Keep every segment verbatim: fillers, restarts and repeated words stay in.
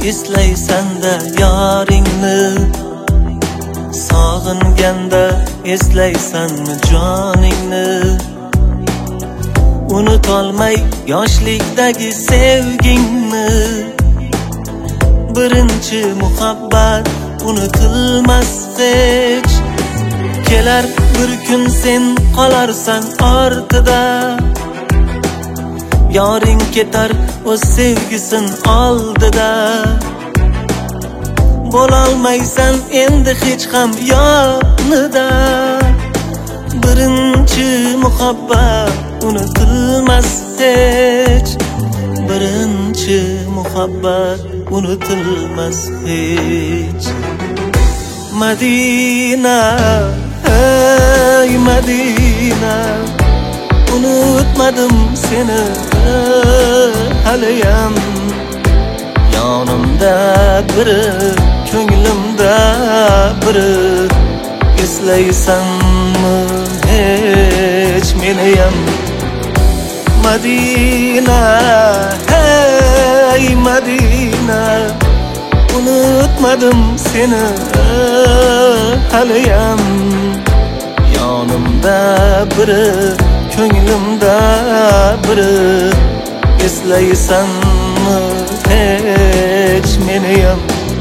eslaysan-da yoringni, sog'inganda eslaysanmi joningni? Unutolmay yoshlikdagi sevgingni, birinchi muhabbat unutilmas hech. Kelar bir kun sen qolarsan ortida, yoring ketar o'z sevgisin oldida. Bo'lolmaysan endi hech ham yonida. Birinchi muhabbat unutilmas hech. Birinchi muhabbat unutilmas hech. Madina, hey Madina, unutmadim seni haliyam. Yonimda biri, ko'nglimda biri. Eslaysanmi hech meniyam? Madina, hey Madina, unutmadim seni haliyam. Yonimda biri, ko'nglimda biri. Eslaysanmi hech meniyam?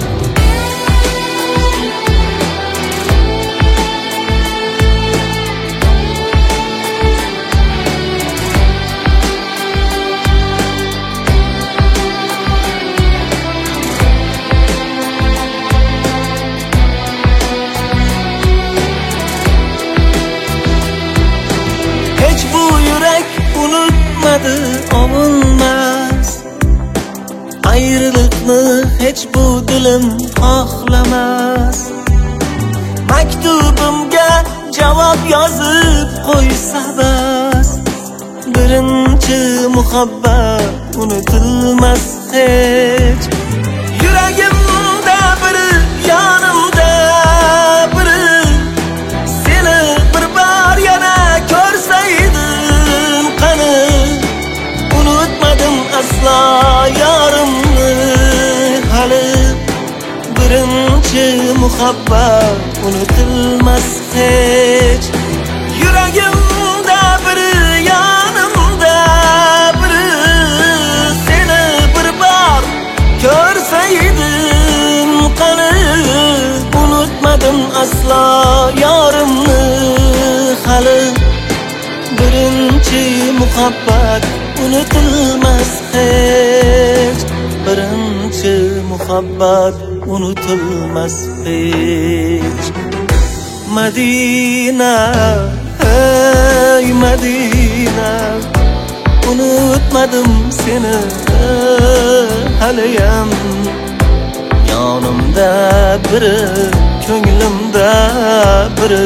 Hech bu yurak unutmadi, ovunmas. Ayriliqni hech bu dilim xohlamas. Maktubimga javob yozib qo'ysa bas. Birinchi muhabbat unutilmas hech. Yuragimda biri, yonimda biri. Seni bir bor yana ko'rsaydim qani. Unutmadim aslo yorimni hali. Birinchi muhabbat unutilmas hech. Yuragimda biri, yonimda biri. Seni bir bor ko'rsaydim qani. Unutmadim aslo yorimni hali. Birinchi muhabbat unutilmas hech. Birinchi muhabbat unutilmas hech. Madina, hey Madina, unutmadim seni haliyam. Yonimda biri, ko'nglimda biri.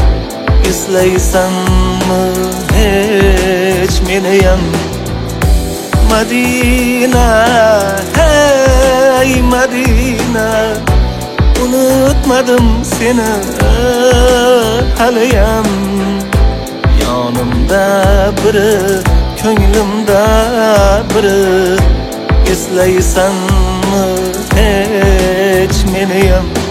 Eslaysanmi hech meniyam? Madina, hey Madina, unutmadim seni haliyam. Yonimda biri, ko'nglimda biri. Eslaysanmi hech meniyam?